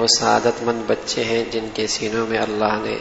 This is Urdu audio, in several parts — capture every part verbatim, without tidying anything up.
وہ سعادت مند بچے ہیں جن کے سینوں میں اللہ نے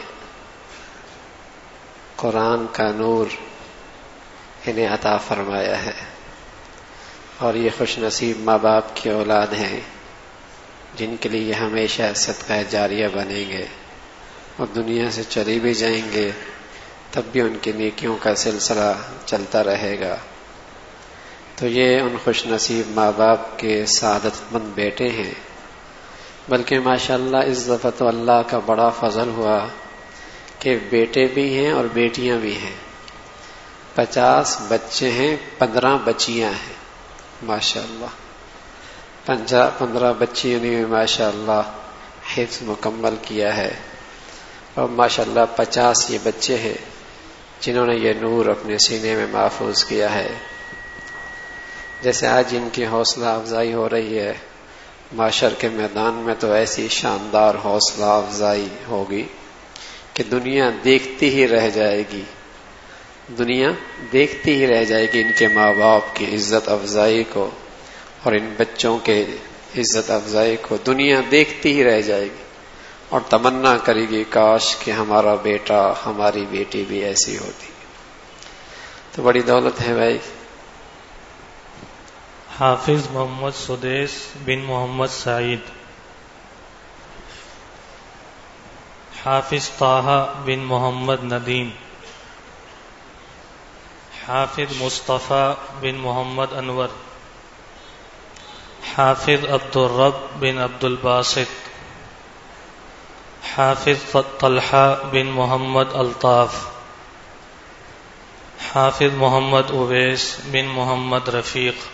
قرآن کا نور انہیں عطا فرمایا ہے، اور یہ خوش نصیب ماں باپ کی اولاد ہیں جن کے لیے یہ ہمیشہ صدقہ جاریہ بنیں گے، اور دنیا سے چلے بھی جائیں گے تب بھی ان کی نیکیوں کا سلسلہ چلتا رہے گا۔ تو یہ ان خوش نصیب ماں باپ کے سعادت مند بیٹے ہیں، بلکہ ماشاءاللہ اس دفعہ تو اللہ کا بڑا فضل ہوا کہ بیٹے بھی ہیں اور بیٹیاں بھی ہیں۔ پچاس بچے ہیں، پندرہ بچیاں ہیں ماشاءاللہ۔ پنجا پندرہ بچیوں نے ماشاءاللہ حفظ مکمل کیا ہے، اور ماشاءاللہ پچاس یہ بچے ہیں جنہوں نے یہ نور اپنے سینے میں محفوظ کیا ہے۔ جیسے آج ان کی حوصلہ افزائی ہو رہی ہے، معاشر کے میدان میں تو ایسی شاندار حوصلہ افزائی ہوگی کہ دنیا دیکھتی ہی رہ جائے گی، دنیا دیکھتی ہی رہ جائے گی ان کے ماں باپ کی عزت افزائی کو، اور ان بچوں کے عزت افزائی کو دنیا دیکھتی ہی رہ جائے گی، اور تمنا کرے گی کاش کہ ہمارا بیٹا ہماری بیٹی بھی ایسی ہوتی۔ تو بڑی دولت ہے بھائی۔ حافظ محمد سدیس بن محمد سعید، حافظ طه بن محمد ندیم، حافظ مصطفیٰ بن محمد انور، حافظ عبدالرب بن عبد الباسط، حافظ طلحہ بن محمد الطاف، حافظ محمد اویس بن محمد رفیق،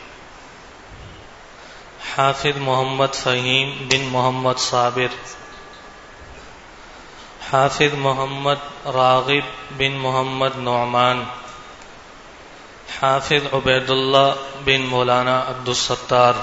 حافظ محمد فہیم بن محمد صابر، حافظ محمد راغب بن محمد نعمان، حافظ عبید اللہ بن مولانا عبدالستار،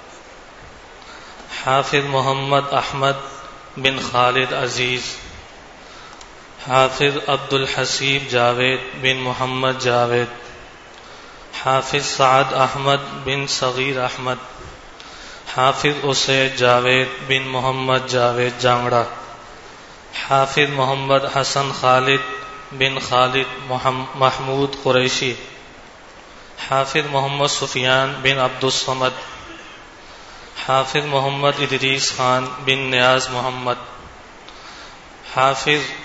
حافظ محمد احمد بن خالد عزیز، حافظ عبد الحسیب جاوید بن محمد جاوید، حافظ سعد احمد بن صغیر احمد، حافظ اسید جاوید بن محمد جاوید جانگڑا، حافظ محمد حسن خالد بن خالد محمود قریشی، حافظ محمد سفیان بن عبد الصمد، حافظ محمد ادریس خان بن نیاز محمد، حافظ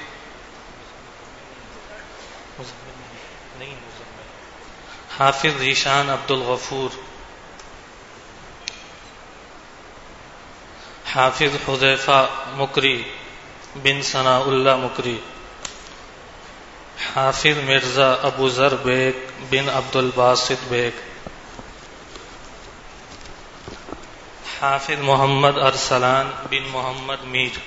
حافظ ذیشان عبد الغفور، حافظ حذیفہ مکری بن ثناء اللہ مکری، حافظ مرزا ابو ذر بیگ بن عبد الباسط بیگ، حافظ محمد ارسلان بن محمد میر،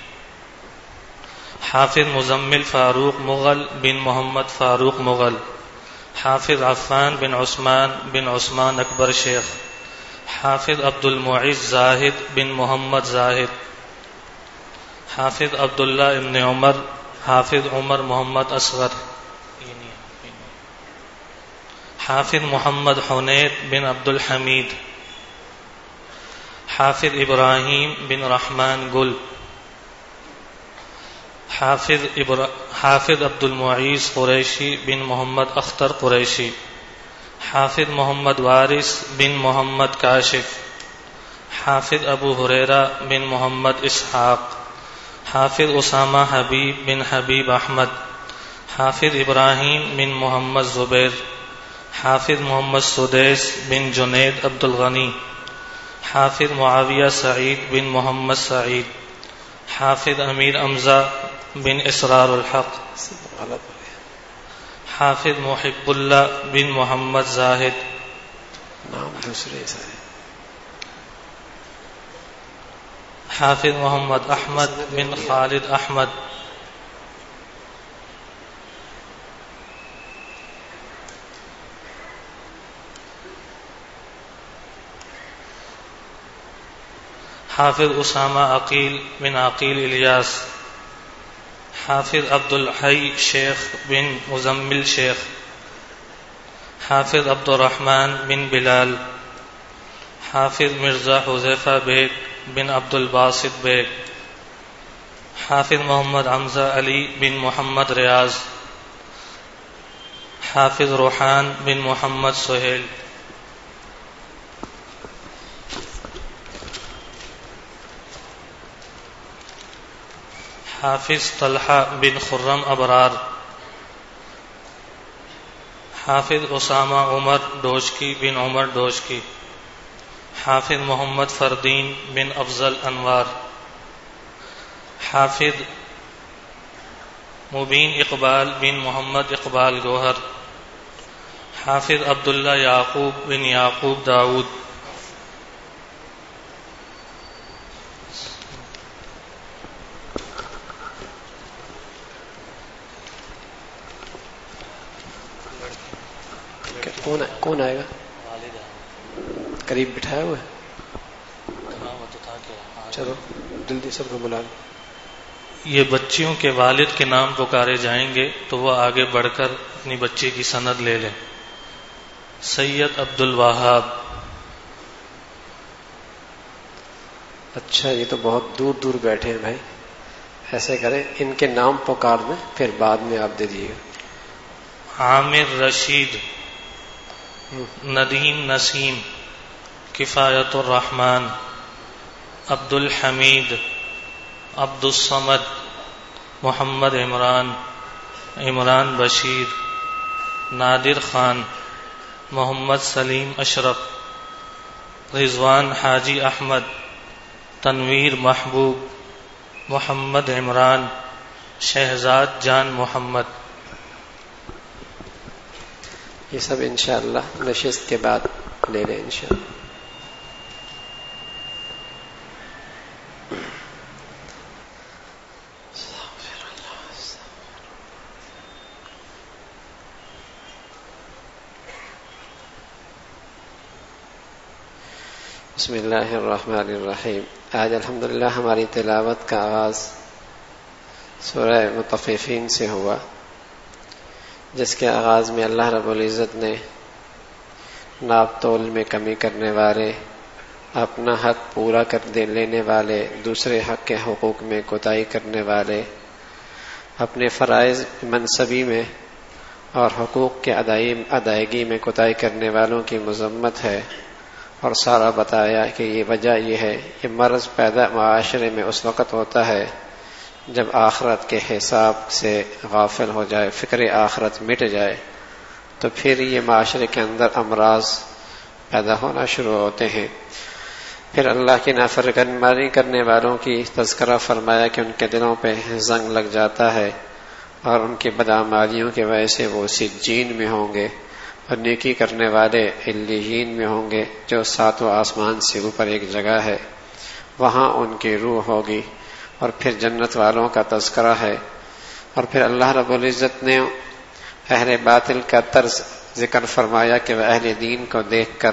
حافظ مزمل فاروق مغل بن محمد فاروق مغل، حافظ عفان بن عثمان بن عثمان اکبر شیخ، حافظ عبد المعز زاہد بن محمد زاہد، حافظ عبداللہ ابن عمر، حافظ عمر محمد اصغر، حافظ محمد حنید بن عبد الحمید، حافظ ابراہیم بن رحمان گل، حافظ ابرا... حافظ عبد المعیز قریشی بن محمد اختر قریشی، حافظ محمد وارث بن محمد کاشف، حافظ ابو ہریرہ بن محمد اسحاق، حافظ اسامہ حبیب بن حبیب احمد، حافظ ابراہیم بن محمد زبیر، حافظ محمد سدیس بن جنید عبد الغنی، حافظ معاویہ سعید بن محمد سعید، حافظ امیر امزہ بن اسرار الحق، حافظ محب اللہ بن محمد زاہد، نام دوسرے سے حافظ محمد احمد بن خالد احمد، حافظ اسامہ عقیل بن عقیل الیاس، حافظ عبد الحی شیخ بن مزمل شیخ، حافظ عبد الرحمن بن بلال، حافظ مرزا حذیفہ بیگ بن عبد الباسط بیگ، حافظ محمد حمزہ علی بن محمد ریاض، حافظ روحان بن محمد سہیل، حافظ طلحہ بن خرم ابرار، حافظ اسامہ عمر ڈوشکی بن عمر ڈوشکی، حافظ محمد فردین بن افضل انوار، حافظ مبین اقبال بن محمد اقبال گوہر، حافظ عبداللہ یعقوب بن یعقوب داود، کون کون آئے گا؟ قریب بٹھایا ہوا ہے؟ چلو جلدی سب کو بلا لو۔ یہ بچیوں کے والد کے نام پکارے جائیں گے تو وہ آگے بڑھ کر اپنی بچی کی سند لے لیں۔ سید عبد الوہاب۔ اچھا، یہ تو بہت دور دور بیٹھے ہیں بھائی، ایسے کریں ان کے نام پکار دیں پھر بعد میں آپ دے دیجیے گا۔ عامر رشید، ندیم نسیم، کفایت الرحمن، عبد الحمید، عبد الصمد، محمد عمران، عمران بشیر، نادر خان، محمد سلیم اشرف، رضوان حاجی احمد، تنویر محبوب، محمد عمران، شہزاد جان محمد۔ یہ سب انشاءاللہ نشست کے بعد لے لیں انشاءاللہ۔ بسم اللہ الرحمن الرحیم۔ آج الحمدللہ ہماری تلاوت کا آغاز سورہ مطففین سے ہوا، جس کے آغاز میں اللہ رب العزت نے ناپ تول میں کمی کرنے والے، اپنا حق پورا کر دے لینے والے، دوسرے حق کے حقوق میں کوتاہی کرنے والے، اپنے فرائض منصبی میں اور حقوق کے ادائیگی میں کوتاہی کرنے والوں کی مذمت ہے، اور سارا بتایا کہ یہ وجہ یہ ہے، یہ مرض پیدا معاشرے میں اس وقت ہوتا ہے جب آخرت کے حساب سے غافل ہو جائے، فکر آخرت مٹ جائے، تو پھر یہ معاشرے کے اندر امراض پیدا ہونا شروع ہوتے ہیں۔ پھر اللہ کی نافرمانی کرنے والوں کی تذکرہ فرمایا کہ ان کے دلوں پہ زنگ لگ جاتا ہے اور ان کی بدعمالیوں کی وجہ سے وہ سجین میں ہوں گے، اور نیکی کرنے والے علیین میں ہوں گے، جو ساتوں آسمان سے اوپر ایک جگہ ہے، وہاں ان کی روح ہوگی۔ اور پھر جنت والوں کا تذکرہ ہے، اور پھر اللہ رب العزت نے اہل باطل کا طرز ذکر فرمایا کہ وہ اہل دین کو دیکھ کر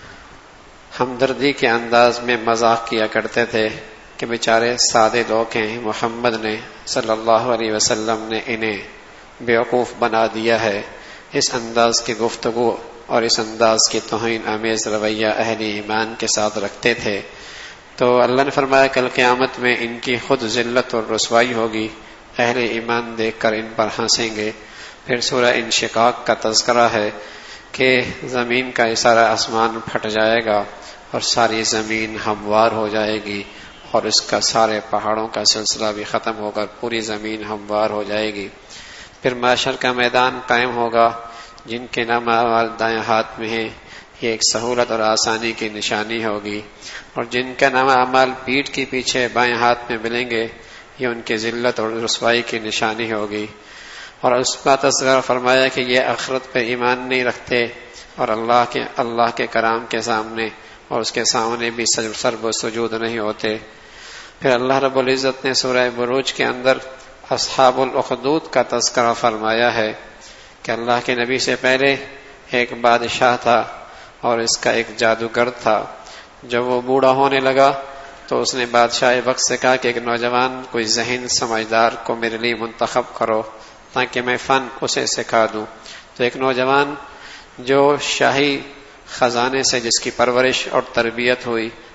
ہمدردی کے انداز میں مذاق کیا کرتے تھے کہ بیچارے سادے لوگ ہیں، محمد نے صلی اللہ علیہ وسلم نے انہیں بیوقوف بنا دیا ہے۔ اس انداز کی گفتگو اور اس انداز کی توہین آمیز رویہ اہل ایمان کے ساتھ رکھتے تھے، تو اللہ نے فرمایا کل قیامت میں ان کی خود ذلت اور رسوائی ہوگی، اہل ایمان دیکھ کر ان پر ہنسیں گے۔ پھر سورہ انشقاق کا تذکرہ ہے کہ زمین کا سارا آسمان پھٹ جائے گا اور ساری زمین ہموار ہو جائے گی، اور اس کا سارے پہاڑوں کا سلسلہ بھی ختم ہو کر پوری زمین ہموار ہو جائے گی۔ پھر محشر کا میدان قائم ہوگا، جن کے نام اعمال دائیں ہاتھ میں ہیں، یہ ایک سہولت اور آسانی کی نشانی ہوگی، اور جن کا نام اعمال پیٹھ کے پیچھے بائیں ہاتھ میں ملیں گے، یہ ان کی ذلت اور رسوائی کی نشانی ہوگی۔ اور اس کا تذکرہ فرمایا کہ یہ آخرت پہ ایمان نہیں رکھتے اور اللہ کے اللہ کے کرام کے سامنے اور اس کے سامنے بھی سرب و سجود نہیں ہوتے۔ پھر اللہ رب العزت نے سورہ بروج کے اندر اصحاب الاخدود کا تذکرہ فرمایا ہے کہ اللہ کے نبی سے پہلے ایک بادشاہ تھا اور اس کا ایک جادوگر تھا۔ جب وہ بوڑھا ہونے لگا تو اس نے بادشاہ وقت سے کہا کہ ایک نوجوان کوئی ذہین سمجھدار کو میرے لیے منتخب کرو تاکہ میں فن اسے سکھا دوں۔ تو ایک نوجوان جو شاہی خزانے سے جس کی پرورش اور تربیت ہوئی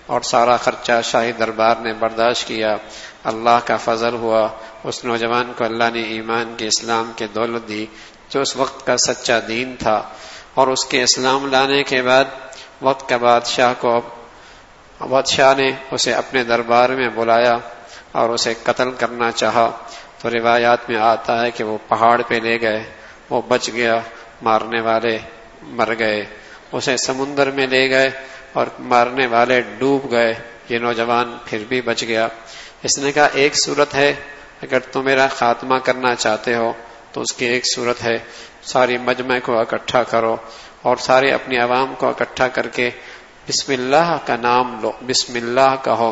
اور سارا خرچہ شاہی دربار نے برداشت کیا۔ اللہ کا فضل ہوا، اس نوجوان کو اللہ نے ایمان کے اسلام کے دولت دی جو اس وقت کا سچا دین تھا، اور اس کے اسلام لانے کے بعد وقت کا بادشاہ کو بادشاہ نے اسے اپنے دربار میں بلایا اور اسے قتل کرنا چاہا، تو روایات میں آتا ہے کہ وہ پہاڑ پہ لے گئے، وہ بچ گیا، مارنے والے مر گئے، اسے سمندر میں لے گئے اور مارنے والے ڈوب گئے، یہ نوجوان پھر بھی بچ گیا۔ اس نے کہا ایک صورت ہے اگر تم میرا خاتمہ کرنا چاہتے ہو تو اس کی ایک صورت ہے، ساری مجمع کو اکٹھا کرو اور سارے اپنی عوام کو اکٹھا کر کے بسم اللہ کا نام لو، بسم اللہ کہو۔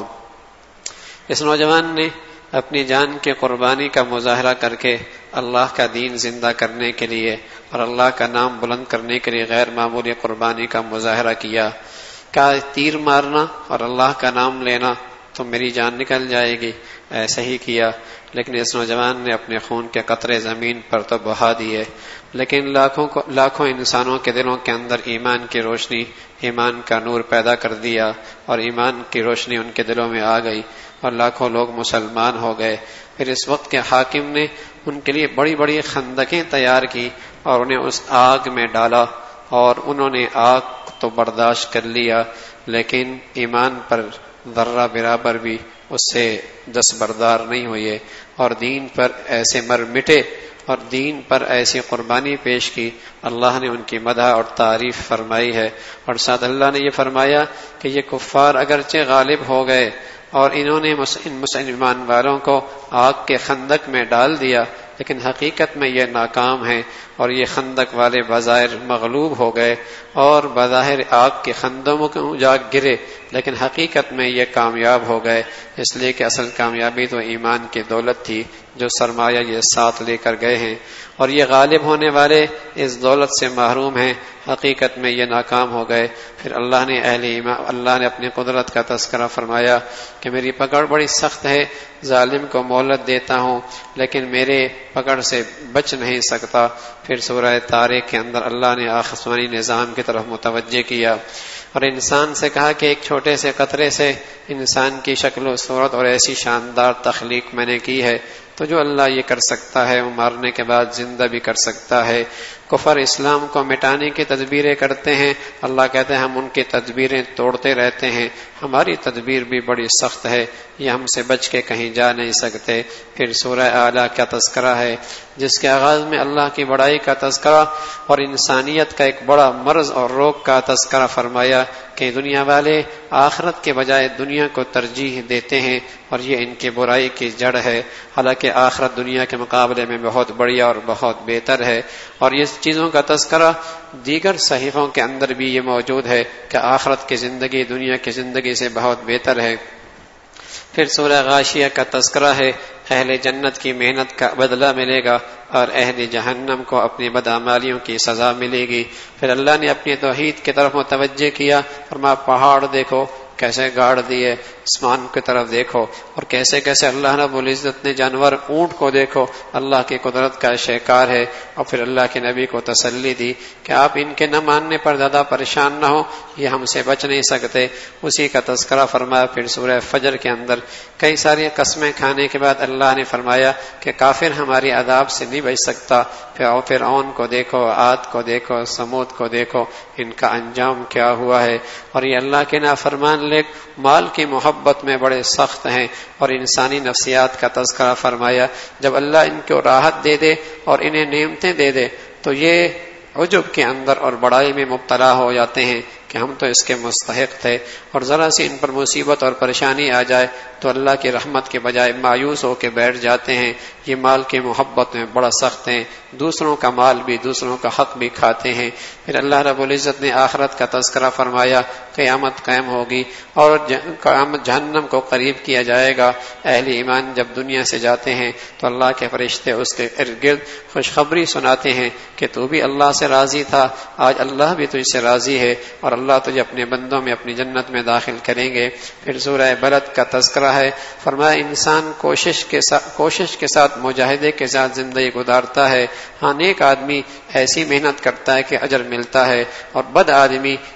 اس نوجوان نے اپنی جان کے قربانی کا مظاہرہ کر کے اللہ کا دین زندہ کرنے کے لیے اور اللہ کا نام بلند کرنے کے لیے غیر معمولی قربانی کا مظاہرہ کیا۔ کہا تیر مارنا اور اللہ کا نام لینا تو میری جان نکل جائے گی، ایسا ہی کیا، لیکن اس نوجوان نے اپنے خون کے قطرے زمین پر تو بہا دیے، لیکن لاکھوں کو لاکھوں انسانوں کے دلوں کے اندر ایمان کی روشنی، ایمان کا نور پیدا کر دیا، اور ایمان کی روشنی ان کے دلوں میں آ گئی اور لاکھوں لوگ مسلمان ہو گئے۔ پھر اس وقت کے حاکم نے ان کے لیے بڑی بڑی خندقیں تیار کی اور انہیں اس آگ میں ڈالا، اور انہوں نے آگ تو برداشت کر لیا، لیکن ایمان پر ذرہ برابر بھی اس سے دستبردار نہیں ہوئے، اور دین پر ایسے مر مٹے اور دین پر ایسی قربانی پیش کی۔ اللہ نے ان کی مدح اور تعریف فرمائی ہے، اور ساتھ اللہ نے یہ فرمایا کہ یہ کفار اگرچہ غالب ہو گئے اور انہوں نے ان مسلمان والوں کو آگ کے خندق میں ڈال دیا، لیکن حقیقت میں یہ ناکام ہیں، اور یہ خندق والے بظاہر مغلوب ہو گئے اور بظاہر آگ کے خندقوں کو جا گرے، لیکن حقیقت میں یہ کامیاب ہو گئے، اس لیے کہ اصل کامیابی تو ایمان کی دولت تھی جو سرمایہ یہ ساتھ لے کر گئے ہیں، اور یہ غالب ہونے والے اس دولت سے محروم ہیں، حقیقت میں یہ ناکام ہو گئے۔ پھر اللہ نے اہل ایمان اللہ نے اپنی قدرت کا تذکرہ فرمایا کہ میری پکڑ بڑی سخت ہے، ظالم کو مہلت دیتا ہوں لیکن میرے پکڑ سے بچ نہیں سکتا۔ پھر سورہ طارق کے اندر اللہ نے آسمانی نظام کی طرف متوجہ کیا اور انسان سے کہا کہ ایک چھوٹے سے قطرے سے انسان کی شکل و صورت اور ایسی شاندار تخلیق میں نے کی ہے، تو جو اللہ یہ کر سکتا ہے وہ مارنے کے بعد زندہ بھی کر سکتا ہے۔ کفر اسلام کو مٹانے کی تدبیریں کرتے ہیں، اللہ کہتے ہیں ہم ان کی تدبیریں توڑتے رہتے ہیں، ہماری تدبیر بھی بڑی سخت ہے، یہ ہم سے بچ کے کہیں جا نہیں سکتے۔ پھر سورہ اعلیٰ کا تذکرہ ہے جس کے آغاز میں اللہ کی بڑائی کا تذکرہ اور انسانیت کا ایک بڑا مرض اور روگ کا تذکرہ فرمایا کہ دنیا والے آخرت کے بجائے دنیا کو ترجیح دیتے ہیں، اور یہ ان کی برائی کی جڑ ہے، حالانکہ آخرت دنیا کے مقابلے میں بہت بڑھیا اور بہت بہتر ہے۔ اور یہ چیزوں کا تذکرہ دیگر صحیفوں کے اندر بھی یہ موجود ہے کہ آخرت کی زندگی دنیا کی زندگی سے بہت بہتر ہے۔ پھر سورہ غاشیہ کا تذکرہ ہے، اہل جنت کی محنت کا بدلہ ملے گا اور اہل جہنم کو اپنی بدعمالیوں کی سزا ملے گی۔ پھر اللہ نے اپنی توحید کی طرف متوجہ کیا، فرمایا پہاڑ دیکھو کیسے گاڑ دیے، آسمان کی طرف دیکھو، اور کیسے کیسے اللہ رب العزت نے جانور اونٹ کو دیکھو، اللہ کی قدرت کا شکار ہے۔ اور پھر اللہ کے نبی کو تسلی دی کہ آپ ان کے نہ ماننے پر زیادہ پریشان نہ ہو، یہ ہم سے بچ نہیں سکتے، اسی کا تذکرہ فرمایا۔ پھر سورہ فجر کے اندر کئی ساری قسمیں کھانے کے بعد اللہ نے فرمایا کہ کافر ہماری عذاب سے نہیں بچ سکتا۔ پھر فرعون کو دیکھو، عاد کو دیکھو، سمود کو دیکھو، ان کا انجام کیا ہوا ہے۔ اور یہ اللہ کے نافرمان لوگ مال کی محبت میں بڑے سخت ہیں، اور انسانی نفسیات کا تذکرہ فرمایا۔ جب اللہ ان کو راحت دے دے اور انہیں نعمتیں دے دے تو یہ عجب کے اندر اور بڑائی میں مبتلا ہو جاتے ہیں کہ ہم تو اس کے مستحق تھے، اور ذرا سی ان پر مصیبت اور پریشانی آ جائے تو اللہ کی رحمت کے بجائے مایوس ہو کے بیٹھ جاتے ہیں۔ یہ مال کی محبت میں بڑا سخت ہیں، دوسروں کا مال بھی دوسروں کا حق بھی کھاتے ہیں۔ پھر اللہ رب العزت نے آخرت کا تذکرہ فرمایا، قیامت قائم ہوگی اور قیامت جہنم کو قریب کیا جائے گا۔ اہل ایمان جب دنیا سے جاتے ہیں تو اللہ کے فرشتے اس کے ارد گرد خوشخبری سناتے ہیں کہ تو بھی اللہ سے راضی تھا، آج اللہ بھی تجھ سے راضی ہے اور اللہ تجھے اپنے بندوں میں اپنی جنت میں داخل کریں گے۔ پھر سورہ بلد کا تذکرہ ہے، فرمایا انسان کوشش کے ساتھ کوشش کے ساتھ مجاہدے کے ساتھ زندگی گزارتا ہے۔ ہاں نیک آدمی ایسی محنت کرتا ہے کہ اجر ملتا ہے، اور بد آدمی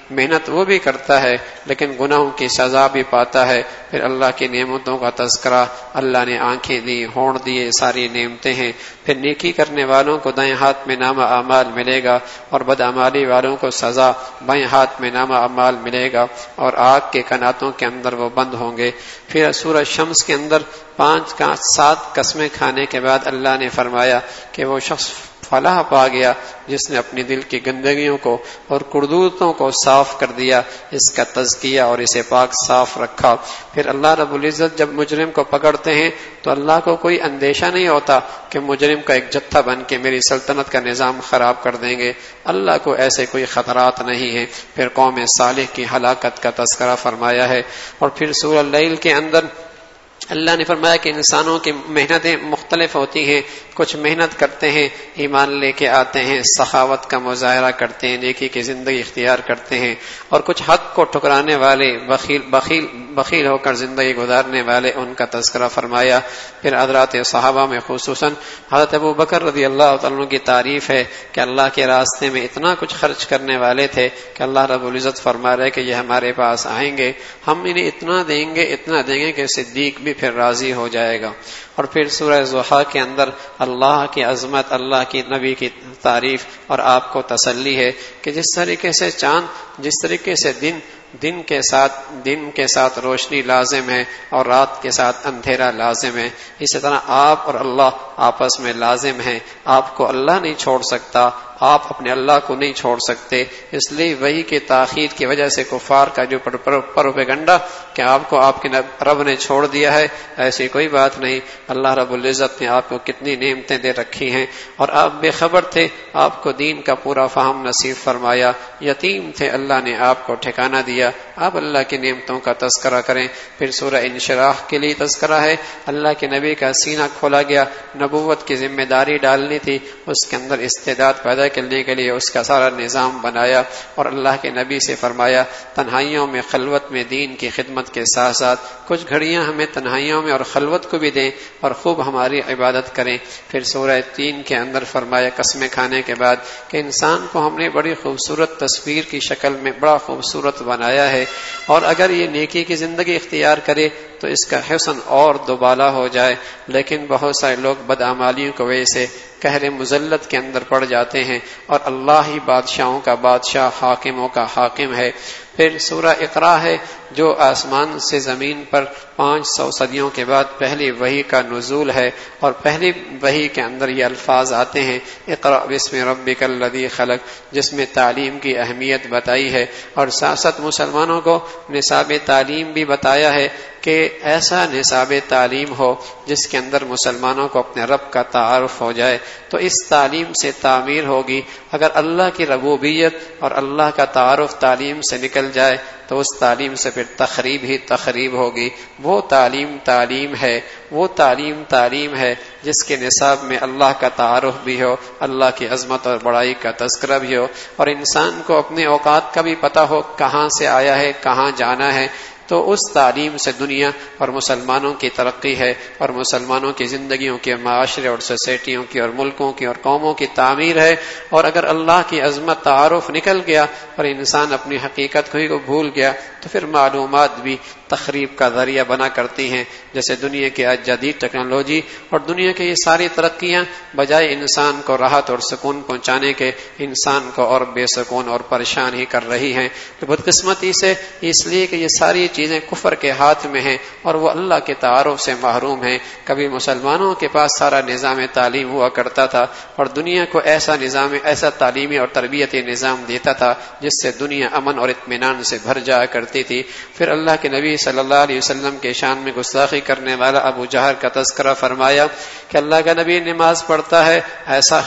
محنت وہ بھی کرتا ہے لیکن گناہوں کی سزا بھی پاتا ہے. پھر اللہ کی نعمتوں کا تذکرہ, اللہ نے آنکھیں دی, ہونٹ دیے, ساری نعمتیں ہیں. پھر نیکی کرنے والوں کو دائیں ہاتھ میں نامہ اعمال ملے گا اور بدعمالی والوں کو سزا بائیں ہاتھ میں نامہ اعمال ملے گا اور آگ کے کناتوں کے اندر وہ بند ہوں گے. پھر سورہ شمس کے اندر پانچ کا سات قسمیں کھانے کے بعد اللہ نے فرمایا کہ وہ شخص فلاح پا گیا جس نے اپنی دل کی گندگیوں کو اور کردوتوں کو صاف کر دیا, اس کا تزکیہ اور اسے پاک صاف رکھا. پھر اللہ رب العزت جب مجرم کو پکڑتے ہیں تو اللہ کو کوئی اندیشہ نہیں ہوتا کہ مجرم کا ایک جتھا بن کے میری سلطنت کا نظام خراب کر دیں گے. اللہ کو ایسے کوئی خطرات نہیں ہیں. پھر قوم صالح کی ہلاکت کا تذکرہ فرمایا ہے. اور پھر سورہ اللیل کے اندر اللہ نے فرمایا کہ انسانوں کی محنتیں مختلف ہوتی ہیں. کچھ محنت کرتے ہیں, ایمان لے کے آتے ہیں, سخاوت کا مظاہرہ کرتے ہیں, نیکی کی زندگی اختیار کرتے ہیں, اور کچھ حق کو ٹھکرانے والے, بخیل بخیل بخیل ہو کر زندگی گزارنے والے, ان کا تذکرہ فرمایا. پھر حضرات صحابہ میں خصوصاً حضرت ابو بکر رضی اللہ تعالیٰ عنہ کی تعریف ہے کہ اللہ کے راستے میں اتنا کچھ خرچ کرنے والے تھے کہ اللہ رب العزت فرما رہے کہ یہ ہمارے پاس آئیں گے, ہم انہیں اتنا دیں گے اتنا دیں گے کہ صدیق بھی پھر راضی ہو جائے گا. اور پھر سورہ ضحیٰ کے اندر اللہ کی عظمت, اللہ کی نبی کی تعریف اور آپ کو تسلی ہے کہ جس طریقے سے چاند, جس طریقے سے دن دن کے ساتھ دن کے ساتھ روشنی لازم ہے اور رات کے ساتھ اندھیرا لازم ہے, اسی طرح آپ اور اللہ آپس میں لازم ہیں. آپ کو اللہ نہیں چھوڑ سکتا, آپ اپنے اللہ کو نہیں چھوڑ سکتے. اس لیے وحی کی تاخیر کی وجہ سے کفار کا جو پروپیگنڈا کہ آپ کو آپ کے رب نے چھوڑ دیا ہے, ایسی کوئی بات نہیں. اللہ رب العزت نے آپ کو کتنی نعمتیں دے رکھی ہیں اور آپ بے خبر تھے, آپ کو دین کا پورا فہم نصیب فرمایا. یتیم تھے, اللہ نے آپ کو ٹھکانہ دیا. آپ اللہ کی نعمتوں کا تذکرہ کریں. پھر سورہ انشراح کے لیے تذکرہ ہے. اللہ کے نبی کا سینہ کھولا گیا, نبوت کی ذمہ داری ڈالنی تھی, اس کے اندر استعداد پیدا کرنے کے لیے اس کا سارا نظام بنایا. اور اللہ کے نبی سے فرمایا تنہائیوں میں خلوت میں دین کی خدمت کے ساتھ ساتھ کچھ گھڑیاں ہمیں تنہائیوں میں اور خلوت کو بھی دیں اور خوب ہماری عبادت کریں. پھر سورہ تین کے اندر فرمایا قسمیں کھانے کے بعد کہ انسان کو ہم نے بڑی خوبصورت تصویر کی شکل میں بڑا خوبصورت بنایا ہے, اور اگر یہ نیکی کی زندگی اختیار کرے تو اس کا حسن اور دوبالا ہو جائے. لیکن بہت سارے لوگ بدعمالیوں کی وجہ سے قہر مذلت کے اندر پڑ جاتے ہیں, اور اللہ ہی بادشاہوں کا بادشاہ, حاکموں کا حاکم ہے. پھر سورہ اقرا ہے جو آسمان سے زمین پر پانچ سو صدیوں کے بعد پہلی وحی کا نزول ہے, اور پہلی وحی کے اندر یہ الفاظ آتے ہیں اقرا بسم ربک الذی خلق, جس میں تعلیم کی اہمیت بتائی ہے. اور ساتھ ساتھ مسلمانوں کو نصاب تعلیم بھی بتایا ہے کہ ایسا نصاب تعلیم ہو جس کے اندر مسلمانوں کو اپنے رب کا تعارف ہو جائے. تو اس تعلیم سے تعمیر ہوگی. اگر اللہ کی ربوبیت اور اللہ کا تعارف تعلیم سے نکل جائے تو اس تعلیم سے پھر تخریب ہی تخریب ہوگی. وہ تعلیم تعلیم ہے, وہ تعلیم تعلیم ہے جس کے نصاب میں اللہ کا تعارف بھی ہو, اللہ کی عظمت اور بڑائی کا تذکرہ بھی ہو, اور انسان کو اپنے اوقات کا بھی پتہ ہو کہاں سے آیا ہے, کہاں جانا ہے. تو اس تعلیم سے دنیا اور مسلمانوں کی ترقی ہے, اور مسلمانوں کی زندگیوں کے, معاشرے اور سوسائٹیوں کی اور ملکوں کی اور قوموں کی تعمیر ہے. اور اگر اللہ کی عظمت تعارف نکل گیا اور انسان اپنی حقیقت کو ہی کو بھول گیا تو پھر معلومات بھی تخریب کا ذریعہ بنا کرتی ہیں. جیسے دنیا کی آج جدید ٹیکنالوجی اور دنیا کی یہ ساری ترقیاں بجائے انسان کو راحت اور سکون پہنچانے کے, انسان کو اور بے سکون اور پریشان ہی کر رہی ہیں. تو بدقسمتی سے اس لیے کہ یہ ساری چیزیں کفر کے ہاتھ میں ہیں اور وہ اللہ کے تعارف سے محروم ہیں. کبھی مسلمانوں کے پاس سارا نظام تعلیم ہوا کرتا تھا اور دنیا کو ایسا نظام, ایسا تعلیمی اور تربیتی نظام دیتا تھا جس سے دنیا امن اور اطمینان سے بھر جایا کرتی تھی. پھر اللہ کے نبی صلی اللہ علیہ وسلم کے شان میں گستاخی کرنے والا ابو جہل کا تذکرہ فرمایا کہ اللہ کا نبی نماز پڑھتا ہے, ایسا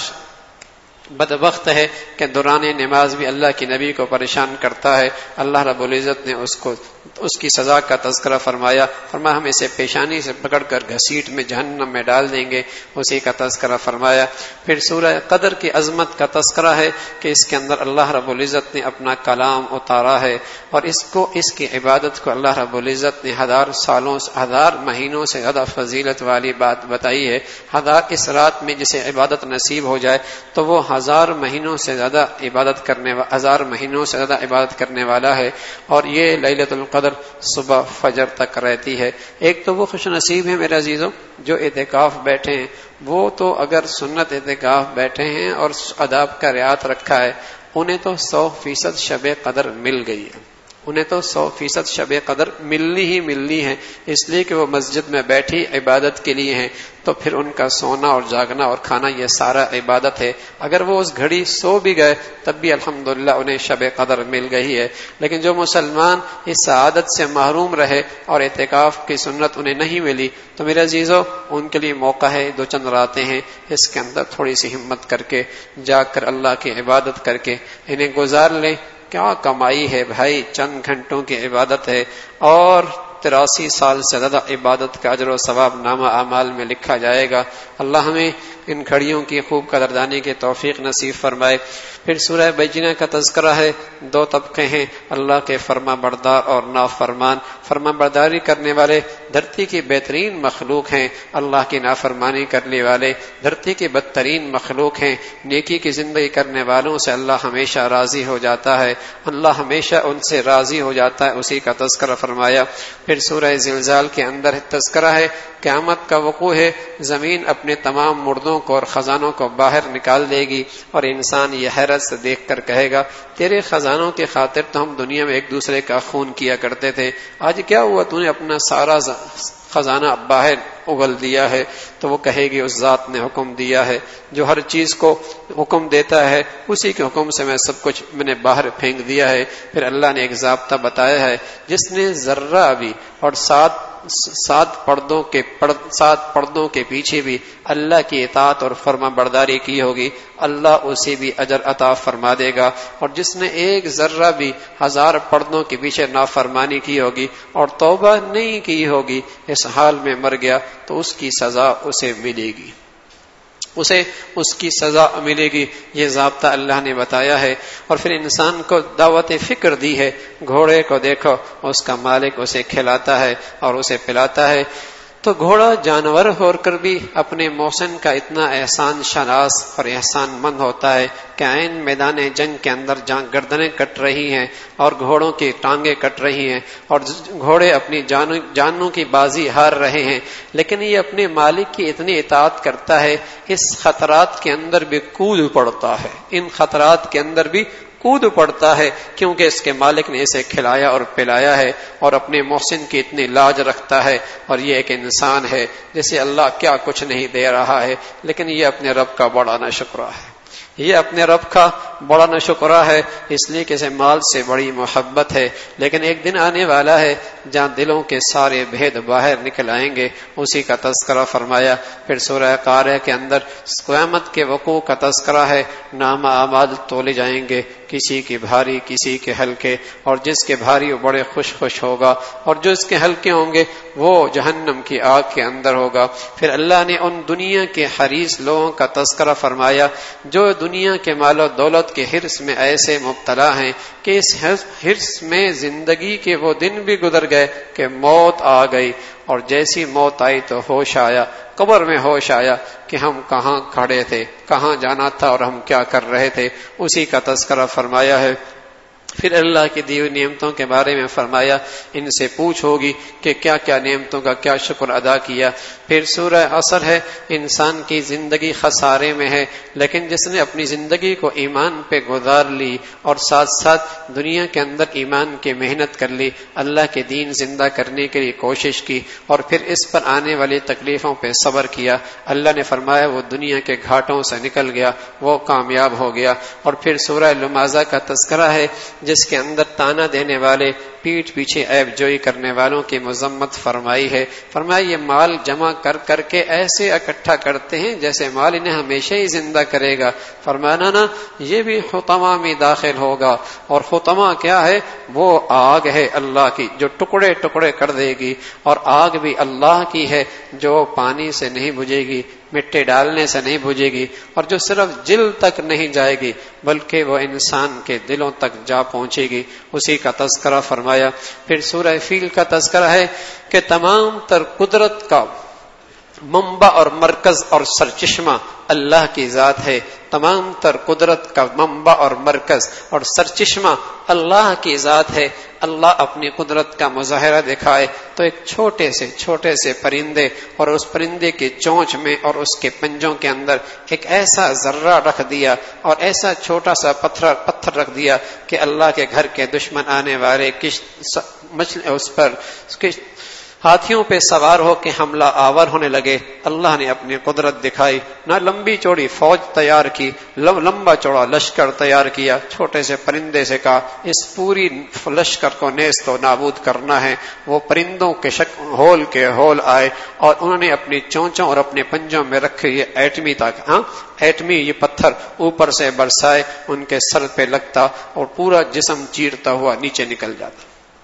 بدبخت ہے کہ دوران نماز بھی اللہ کی نبی کو پریشان کرتا ہے. اللہ رب العزت نے اس کو اس کی سزا کا تذکرہ فرمایا, فرمایا ہم اسے پیشانی سے پکڑ کر گھسیٹ میں جہنم میں ڈال دیں گے, اسی کا تذکرہ فرمایا. پھر سورہ قدر کی عظمت کا تذکرہ ہے کہ اس کے اندر اللہ رب العزت نے اپنا کلام اتارا ہے, اور اس کو اس کی عبادت کو اللہ رب العزت نے ہزار سالوں ہزار مہینوں سے زیادہ فضیلت والی بات بتائی ہے. ہزار اس رات میں جسے عبادت نصیب ہو جائے تو وہ ہزار مہینوں سے زیادہ عبادت کرنے ہزار مہینوں سے زیادہ عبادت کرنے والا ہے، اور یہ لیلۃ القدر صبح فجر تک رہتی ہے۔ ایک تو وہ خوش نصیب ہے میرے عزیزوں جو اعتکاف بیٹھے ہیں، وہ تو اگر سنت اعتکاف بیٹھے ہیں اور آداب کا رعایت رکھا ہے، انہیں تو سو فیصد شب قدر مل گئی ہے، انہیں تو سو فیصد شب قدر ملنی ہی ملنی ہے، اس لیے کہ وہ مسجد میں بیٹھی عبادت کے لیے ہیں، تو پھر ان کا سونا اور جاگنا اور کھانا یہ سارا عبادت ہے۔ اگر وہ اس گھڑی سو بھی گئے تب بھی الحمدللہ انہیں شب قدر مل گئی ہے۔ لیکن جو مسلمان اس سعادت سے محروم رہے اور اعتکاف کی سنت انہیں نہیں ملی، تو میرے عزیزو ان کے لیے موقع ہے، دو چند راتیں ہیں، اس کے اندر تھوڑی سی ہمت کر کے جا کر اللہ کی عبادت کر کے انہیں گزار لیں۔ کیا کمائی ہے بھائی، چند گھنٹوں کی عبادت ہے، اور تراسی سال سے زیادہ عبادت کا اجر و ثواب نامہ اعمال میں لکھا جائے گا۔ اللہ ہمیں ان گھڑیوں کی خوب قدردانی کی توفیق نصیب فرمائے۔ پھر سورہ بینہ کا تذکرہ ہے، دو طبقے ہیں، اللہ کے فرما بردار اور نافرمان۔ فرما برداری کرنے والے دھرتی کی بہترین مخلوق ہیں، اللہ کی نافرمانی کرنے والے دھرتی کی بدترین مخلوق ہیں۔ نیکی کی زندگی کرنے والوں سے اللہ ہمیشہ راضی ہو جاتا ہے، اللہ ہمیشہ ان سے راضی ہو جاتا ہے، اسی کا تذکرہ فرمایا۔ پھر سورہ زلزال کے اندر تذکرہ ہے، قیامت کا وقوع ہے، زمین اپنے تمام مردوں کو اور خزانوں کو باہر نکال دے گی، اور انسان یہ حیرت سے دیکھ کر کہے گا تیرے خزانوں کی خاطر تو ہم دنیا میں ایک دوسرے کا خون کیا کرتے تھے، آج کیا ہوا تو نے اپنا سارا خزانہ باہر اگل دیا ہے؟ تو وہ کہے گی اس ذات نے حکم دیا ہے جو ہر چیز کو حکم دیتا ہے، اسی کے حکم سے میں سب کچھ میں نے باہر پھینک دیا ہے۔ پھر اللہ نے ایک ضابطہ بتایا ہے، جس نے ذرہ بھی اور سات سات پردوں کے پرد سات پردوں کے پیچھے بھی اللہ کی اطاعت اور فرما برداری کی ہوگی، اللہ اسے بھی اجر عطا فرما دے گا، اور جس نے ایک ذرہ بھی ہزار پردوں کے پیچھے نافرمانی کی ہوگی اور توبہ نہیں کی ہوگی، اس حال میں مر گیا تو اس کی سزا اسے ملے گی، اسے اس کی سزا ملے گی۔ یہ ضابطہ اللہ نے بتایا ہے۔ اور پھر انسان کو دعوت فکر دی ہے، گھوڑے کو دیکھو، اس کا مالک اسے کھلاتا ہے اور اسے پلاتا ہے، تو گھوڑا جانور ہو کر بھی اپنے محسن کا اتنا احسان شناس اور احسان مند ہوتا ہے کہ عین میدان جنگ کے اندر جہاں گردنیں کٹ رہی ہیں اور گھوڑوں کی ٹانگیں کٹ رہی ہیں اور گھوڑے اپنی جانوں جانوں کی بازی ہار رہے ہیں، لیکن یہ اپنے مالک کی اتنی اطاعت کرتا ہے، اس خطرات کے اندر بھی کود پڑتا ہے، ان خطرات کے اندر بھی کود پڑتا ہے، کیونکہ اس کے مالک نے اسے کھلایا اور پلایا ہے، اور اپنے محسن کی اتنی لاج رکھتا ہے۔ اور یہ ایک انسان ہے جسے اللہ کیا کچھ نہیں دے رہا ہے، لیکن یہ اپنے رب کا بڑا ناشکرا ہے، یہ اپنے رب کا بڑا ناشکرا ہے، اس لیے کہ اسے مال سے بڑی محبت ہے۔ لیکن ایک دن آنے والا ہے جہاں دلوں کے سارے بھید باہر نکل آئیں گے، اسی کا تذکرہ فرمایا۔ پھر سورہ قاریہ کے اندر قیامت کے وقوع کا تذکرہ ہے، نامہ اعمال تولے جائیں گے، کسی کے بھاری کسی کے ہلکے، اور جس کے بھاری وہ بڑے خوش خوش ہوگا، اور جو اس کے ہلکے ہوں گے وہ جہنم کی آگ کے اندر ہوگا۔ پھر اللہ نے ان دنیا کے حریص لوگوں کا تذکرہ فرمایا جو دنیا کے مال و دولت کے حرص میں ایسے مبتلا ہیں کہ اس حرص میں زندگی کے وہ دن بھی گزر گئے کہ موت آ گئی، اور جیسی موت آئی تو ہوش آیا، قبر میں ہوش آیا کہ ہم کہاں کھڑے تھے، کہاں جانا تھا اور ہم کیا کر رہے تھے، اسی کا تذکرہ فرمایا ہے۔ پھر اللہ کی دی ہوئی نعمتوں کے بارے میں فرمایا، ان سے پوچھ ہوگی کہ کیا کیا نعمتوں کا کیا شکر ادا کیا۔ پھر سورہ عصر ہے، انسان کی زندگی خسارے میں ہے، لیکن جس نے اپنی زندگی کو ایمان پہ گزار لی اور ساتھ ساتھ دنیا کے اندر ایمان کی محنت کر لی، اللہ کے دین زندہ کرنے کے لیے کوشش کی، اور پھر اس پر آنے والی تکلیفوں پہ صبر کیا، اللہ نے فرمایا وہ دنیا کے گھاٹوں سے نکل گیا، وہ کامیاب ہو گیا۔ اور پھر سورہ لمازہ کا تذکرہ ہے جس کے اندر تانا دینے والے، پیٹھ پیچھے عیب جوئی کرنے والوں کی مذمت فرمائی ہے۔ فرمایا یہ مال جمع کر کر کے ایسے اکٹھا کرتے ہیں جیسے مال انہیں ہمیشہ ہی زندہ کرے گا۔ فرمانا نا یہ بھی حطمہ میں داخل ہوگا، اور حطمہ کیا ہے؟ وہ آگ ہے اللہ کی جو ٹکڑے ٹکڑے کر دے گی، اور آگ بھی اللہ کی ہے جو پانی سے نہیں بجھے گی، مٹی ڈالنے سے نہیں بجھے گی، اور جو صرف جل تک نہیں جائے گی بلکہ وہ انسان کے دلوں تک جا پہنچے گی، اسی کا تذکرہ فرمایا۔ پھر سورہ فیل کا تذکرہ ہے کہ تمام تر قدرت کا منبع اور مرکز اور سرچشمہ اللہ کی ذات ہے. تمام تر قدرت کا منبع اور مرکز اور سرچشمہ اللہ کی ذات ہے. اللہ اپنی قدرت کا مظاہرہ دکھائے تو ایک چھوٹے سے چھوٹے سے پرندے اور اس پرندے کی چونچ میں اور اس کے پنجوں کے اندر ایک ایسا ذرہ رکھ دیا اور ایسا چھوٹا سا پتھر پتھر رکھ دیا کہ اللہ کے گھر کے دشمن آنے والے کشت اس پر ہاتھیوں پہ سوار ہو کے حملہ آور ہونے لگے. اللہ نے اپنی قدرت دکھائی. نہ لمبی چوڑی فوج تیار کی، لمبا چوڑا لشکر تیار کیا. چھوٹے سے پرندے سے کہا اس پوری لشکر کو نیست و نابود کرنا ہے. وہ پرندوں کے شک ہول کے ہول آئے اور انہوں نے اپنی چونچوں اور اپنے پنجوں میں رکھے یہ ایٹمی تک ہاں ایٹمی یہ پتھر اوپر سے برسائے، ان کے سر پہ لگتا اور پورا جسم چیرتا ہوا نیچے نکل جاتا.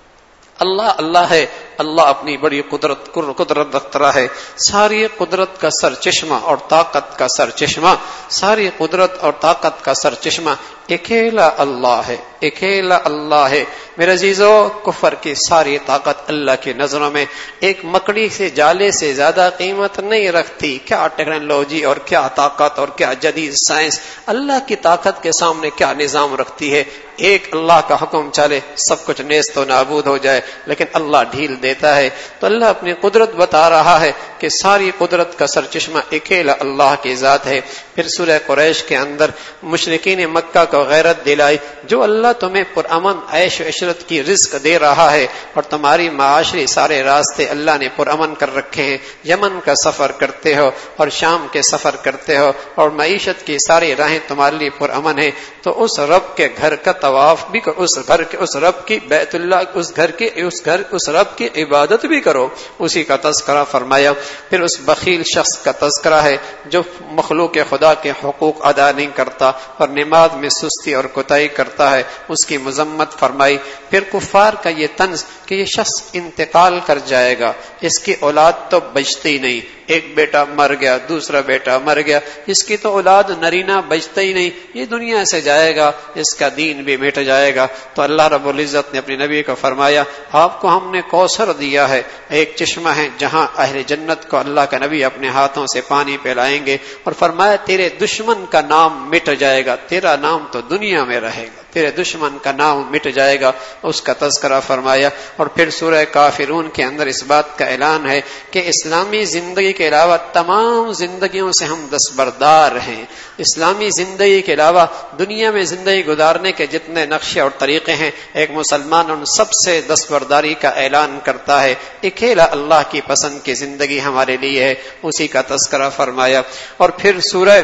اللہ اللہ ہے. اللہ اپنی بڑی قدرت قدرت رکھتا رہا ہے. ساری قدرت کا سر چشمہ اور طاقت کا سر چشمہ ساری قدرت اور طاقت کا سر چشمہ اکیلا اللہ ہے. اکیلا اللہ ہے. میرے عزیزو، کفر کی ساری طاقت اللہ کی نظروں میں ایک مکڑی سے جالے سے زیادہ قیمت نہیں رکھتی. کیا ٹیکنالوجی اور کیا طاقت اور کیا جدید سائنس اللہ کی طاقت کے سامنے کیا نظام رکھتی ہے. ایک اللہ کا حکم چلے سب کچھ نیست و نابود ہو جائے، لیکن اللہ ڈھیل دیتا ہے. تو اللہ اپنی قدرت بتا رہا ہے کہ ساری قدرت کا سر چشمہ اکیلا اللہ کی ذات ہے. پھر سورہ قریش کے اندر مشرکین مکہ کو غیرت دلائی. جو اللہ تمہیں پرامن عیش و عشرت کی رزق دے رہا ہے اور تمہاری معاشری سارے راستے اللہ نے پرامن کر رکھے ہیں. یمن کا سفر کرتے ہو اور شام کے سفر کرتے ہو اور معیشت کی ساری راہیں تمہارے لیے پرامن ہے، تو اس رب کے گھر کا طواف بھی کرو، اس گھر کے اس رب کی بیت اللہ اس گھر کی اس گھر اس رب کی عبادت بھی کرو. اسی کا تذکرہ فرمایا. پھر اس بخیل شخص کا تذکرہ ہے جو مخلوق خدا کے حقوق ادا نہیں کرتا اور نماز میں سستی اور کوتاہی کرتا ہے، اس کی مذمت فرمائی. پھر کفار کا یہ طنز کہ یہ شخص انتقال کر جائے گا، اس کی اولاد تو بچتی نہیں. ایک بیٹا مر گیا، دوسرا بیٹا مر گیا، اس کی تو اولاد نرینہ بچتا ہی نہیں، یہ دنیا سے جائے گا، اس کا دین بھی مٹ جائے گا. تو اللہ رب العزت نے اپنے نبی کو فرمایا آپ کو ہم نے کوثر دیا ہے، ایک چشمہ ہے جہاں اہل جنت کو اللہ کا نبی اپنے ہاتھوں سے پانی پلائیں گے، اور فرمایا تیرے دشمن کا نام مٹ جائے گا، تیرا نام تو دنیا میں رہے گا، تیرے دشمن کا نام مٹ جائے گا. اس کا تذکرہ فرمایا. اور پھر سورہ کافرون کے اندر اس بات کا اعلان ہے کہ اسلامی زندگی کے علاوہ تمام زندگیوں سے ہم دستبردار ہیں. اسلامی زندگی کے علاوہ دنیا میں زندگی گزارنے کے جتنے نقشے اور طریقے ہیں ایک مسلمان ان سب سے دستبرداری کا اعلان کرتا ہے. اکیلا اللہ کی پسند کی زندگی ہمارے لیے ہے. اسی کا تذکرہ فرمایا. اور پھر سورہ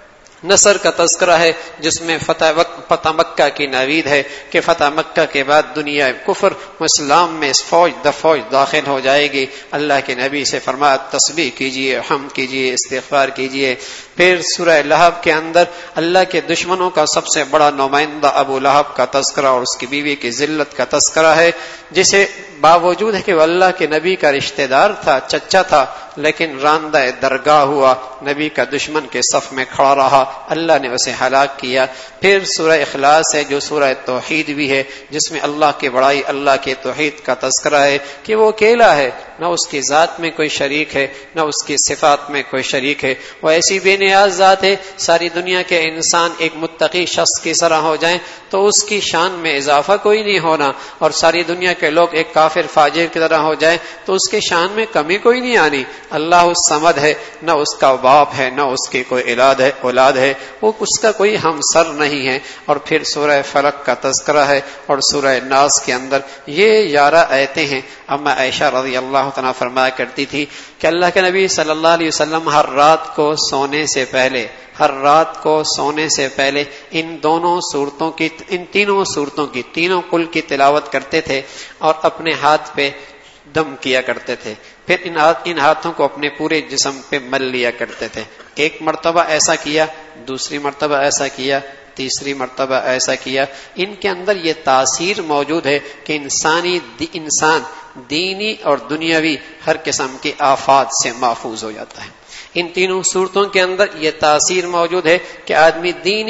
نصر کا تذکرہ ہے جس میں فتح فتح مکہ کی نوید ہے کہ فتح مکہ کے بعد دنیا کفر اسلام میں فوج د فوج داخل ہو جائے گی. اللہ کے نبی سے فرمایا تسبیح کیجیے، حمد کیجیے، استغفار کیجیے. پھر سورہ لہب کے اندر اللہ کے دشمنوں کا سب سے بڑا نمائندہ ابو لہب کا تذکرہ اور اس کی بیوی کی ذلت کا تذکرہ ہے، جسے باوجود ہے کہ وہ اللہ کے نبی کا رشتہ دار تھا، چچا تھا، لیکن راندہ درگاہ ہوا، نبی کا دشمن کے صف میں کھڑا رہا، اللہ نے اسے ہلاک کیا. پھر سورہ اخلاص ہے جو سورہ توحید بھی ہے، جس میں اللہ کی بڑائی، اللہ کے توحید کا تذکرہ ہے کہ وہ اکیلا ہے، نہ اس کی ذات میں کوئی شریک ہے، نہ اس کی صفات میں کوئی شریک ہے. وہ ایسی بے نیاز ذات ہے، ساری دنیا کے انسان ایک متقی شخص کی طرح ہو جائیں تو اس کی شان میں اضافہ کوئی نہیں ہونا، اور ساری دنیا کے لوگ ایک کافر فاجر کی طرح ہو جائیں تو اس کے شان میں کمی کوئی نہیں آنی. اللہ الصمد ہے، نہ اس کا باپ ہے، نہ اس کی کوئی اولاد ہے اولاد ہے وہ اس کا کوئی ہمسر نہیں ہے. اور پھر سورہ فلق کا تذکرہ ہے اور سورہ ناس کے اندر یہ گیارہ آیتیں ہیں. اما عائشہ رضی اللہ تعالیٰ فرمایا کرتی تھی کہ اللہ کے نبی صلی اللہ علیہ وسلم ہر رات کو سونے سے پہلے ہر رات کو سونے سے پہلے ان دونوں صورتوں کی ان تینوں صورتوں کی تینوں کل کی تلاوت کرتے تھے اور اپنے ہاتھ پہ دم کیا کرتے تھے. پھر ان ان ہاتھوں کو اپنے پورے جسم پہ مل لیا کرتے تھے. ایک مرتبہ ایسا کیا، دوسری مرتبہ ایسا کیا، تیسری مرتبہ ایسا کیا. ان کے اندر یہ تاثیر موجود ہے کہ انسانی دی انسان دینی اور دنیاوی ہر قسم کی آفات سے محفوظ ہو جاتا ہے. ان تینوں صورتوں کے اندر یہ تاثیر موجود ہے کہ آدمی دینی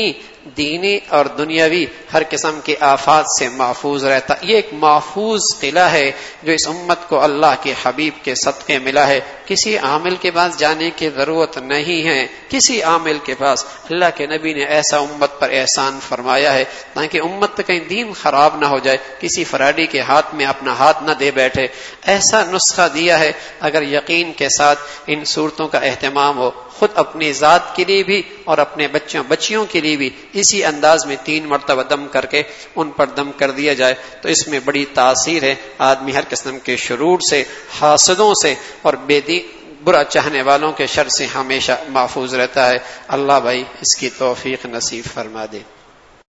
دینی اور دنیاوی ہر قسم کے آفات سے محفوظ رہتا. یہ ایک محفوظ قلعہ ہے جو اس امت کو اللہ کے حبیب کے صدقے ملا ہے. کسی عامل کے پاس جانے کی ضرورت نہیں ہے. کسی عامل کے پاس اللہ کے نبی نے ایسا امت پر احسان فرمایا ہے تاکہ امت کا کہیں دین خراب نہ ہو جائے, کسی فراڈی کے ہاتھ میں اپنا ہاتھ نہ دے بیٹھے. ایسا نسخہ دیا ہے. اگر یقین کے ساتھ ان صورتوں کا اہتمام ہو, خود اپنی ذات کے لیے بھی اور اپنے بچوں بچیوں کے لیے بھی اسی انداز میں تین مرتبہ دم کر کے ان پر دم کر دیا جائے تو اس میں بڑی تاثیر ہے. آدمی ہر قسم کے شرور سے, حاسدوں سے اور بے دین برا چاہنے والوں کے شر سے ہمیشہ محفوظ رہتا ہے. اللہ بھائی اس کی توفیق نصیب فرما دے.